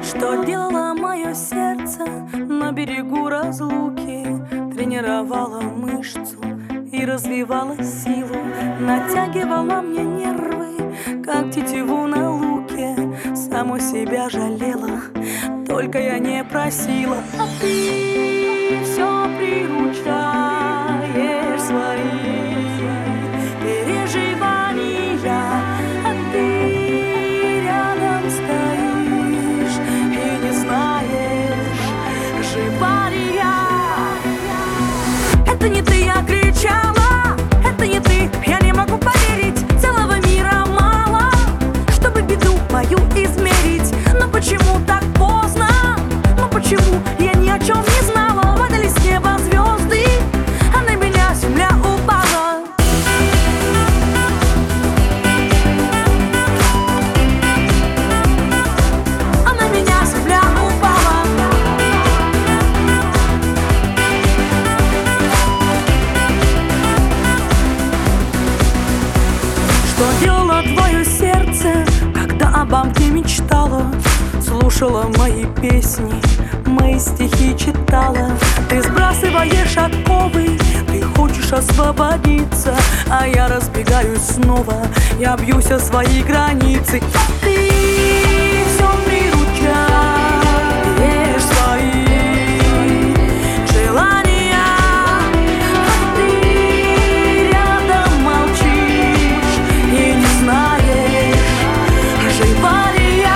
Что делало мое сердце на берегу разлуки? Тренировала мышцу и развивала силу, натягивала мне нервы, как тетиву на луке. Саму себя жалела, только я не просила. А ты все приручаешь свои переживания, а ты рядом стоишь и не знаешь, жива ли я. Это не ты, я кричала, это не ты, я не могу поверить. Целого мира мало, чтобы беду мою измерить. Но почему так поздно? Но почему я ни о чем не знала? Падали с неба звезды, а на меня земля упала. А на меня земля упала. Что делало твое сердце, когда обо мне мечтала? Слушала мои песни, мои стихи читала. Ты сбрасываешь оковы, ты хочешь освободиться, а я разбегаюсь снова, я бьюсь о свои границы. А ты все приручаешь свои желания, а ты рядом молчишь и не знаешь, жива ли я.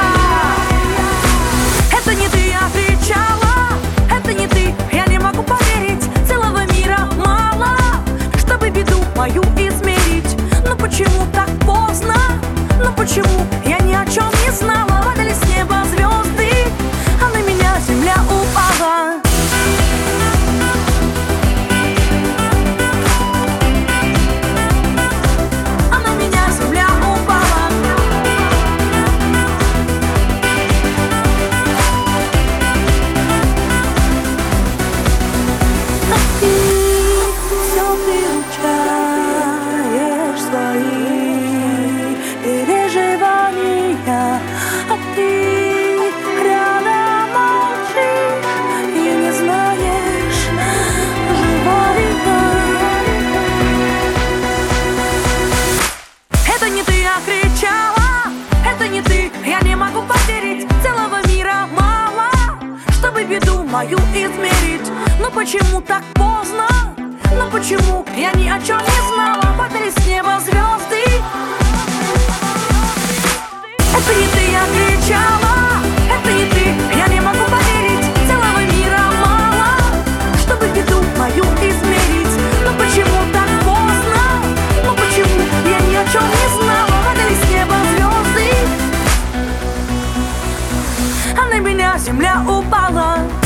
Это не ты, я кричала, это не ты, я не могу поверить. Целого мира мало, чтобы беду мою измерить. Но почему так поздно? Но почему я ни о чем не знала? Падали с неба звезды, а на меня земля упала. А на меня земля упала. А ты все приручаешь свои переживания, а ты рядом молчишь и не знаешь, жива ли я. Это не ты, я кричала, это не ты, я не могу поверить. Целого мира мало, чтобы беду мою измерить. Но почему так поздно? Но почему я ни о чем не знала? Падали с неба звезды. Это не ты, я кричала, это не ты, я не могу поверить. Целого мира мало, чтобы беду мою измерить. Но почему так поздно? Но почему я ни о чем не знала? Падали с неба звезды, а на меня земля упала.